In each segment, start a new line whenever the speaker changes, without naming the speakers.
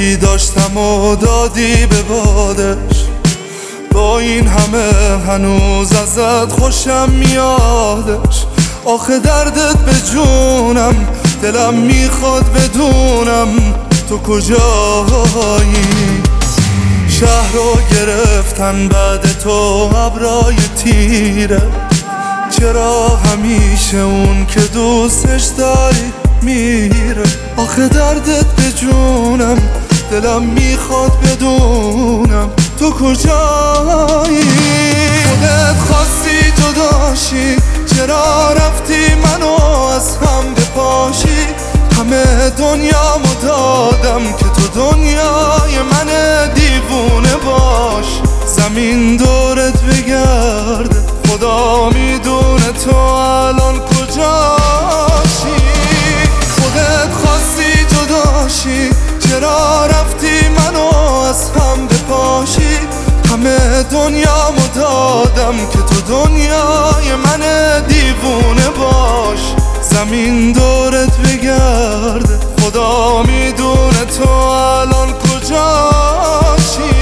دوستی داشتم و دادی به بادش، با این همه هنوز ازت خوشم میادش. آخه دردت به جونم، دلم میخواد بدونم تو کجایی. شهر رو گرفتن بعد تو ابرای تیره، چرا همیشه اون که دوستش داری میره؟ آخه دردت به جونم، دلم میخواد بدونم تو کجایی. خودت خواستی جداشی، چرا رفتی منو از هم بپاشی؟ همه دنیامو دادم که تو دنیای من دیوونه باش. زمین دورت بگرده، خدا میدونه تو الان کجاشی. خودت خواستی جداشی، چرا رفتی منو از هم بپاشی؟ همه دنیامو دادم که تو دنیای من دیوونه باش. زمین دورت بگرده، خدا میدونه تو الان کجاشی.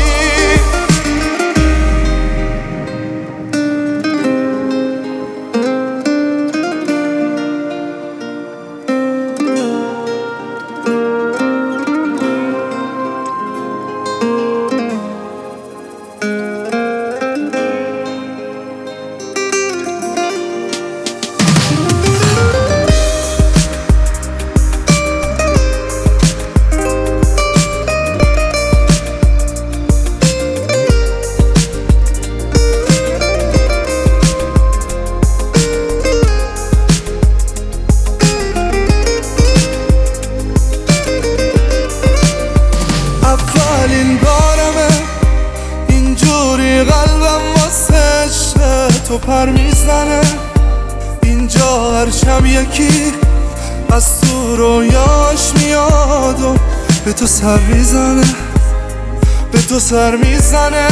اولین بارمه اینجوری قلبم واسه عشق تو پر میزنه. اینجا هر شب یکی از تو رویاش میاد و به تو سر میزنه، به تو سر میزنه.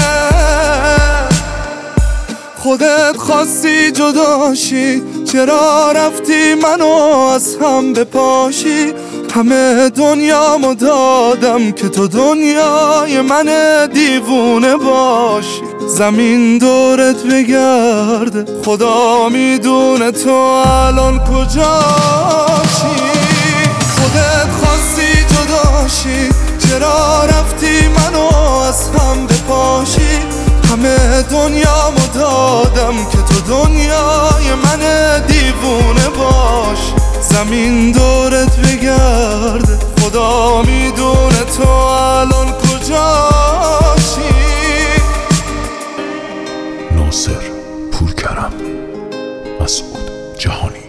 خودت خواستی جداشی، چرا رفتی منو از هم بپاشی؟ همه دنیامو دادم که تو دنیای من دیوونه باشی. زمین دورت بگرده، خدا میدونه تو الان کجاشی. خودت خواستی جداشی، چرا رفتی منو از هم بپاشی؟ همه دنیامو دادم که تو دنیای من دیوونه باش. زمین دورت بگرده، خدا میدونه تو الان کجاشی.
ناصر پورکرم، مسعود جهانی.